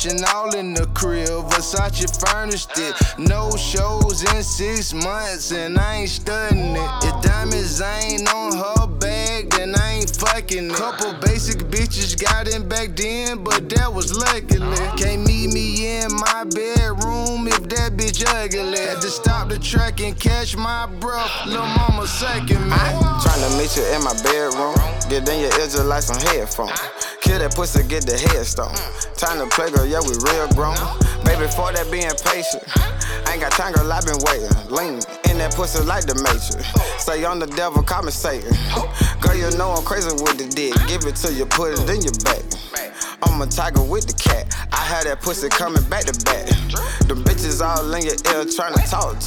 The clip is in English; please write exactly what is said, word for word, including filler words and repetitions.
watching all in the crib. Versace furnished it. No shows in six months, and I ain't studying it. If diamonds ain't on her bag, then I ain't fucking it. Couple basic bitches got in back then, but that was luckily. Can't meet me in my bedroom if that bitch ugly. Had to stop the track and catch my breath. Lil' mama sucking me. Tryna meet you in my bedroom. Get in your ears just like some headphones. Kill that pussy, get the headstone. Time to play, girl, yeah, we real grown. Baby, for that being patient. I ain't got time, girl, I been waiting. Lean in that pussy like the Matrix. Say on the devil, call me Satan. Girl, you know I'm crazy with the dick. Give it to you, put it in your back. I'm a tiger with the cat. I had that pussy coming back to back. The bitches all in your ear tryna talk